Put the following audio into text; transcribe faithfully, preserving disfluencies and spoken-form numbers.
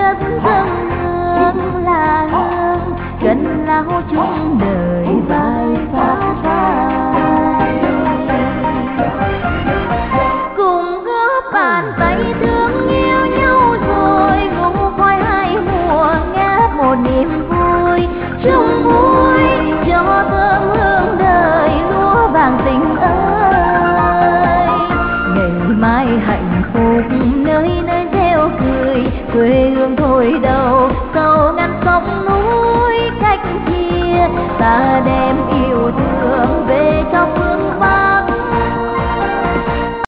đất dâng hương là hương cần lao chung đời vai phát tài. Cùng góp bàn tay thương yêu nhau rồi ngủ khói hai mùa ngát một niềm vui chung vui cho thơm hương đời lúa vàng tình ơi. Ngày mai hạnh phúc nơi nơi reo cười quê hương thôi đâu sau ngăn sông núi cách kia ta đem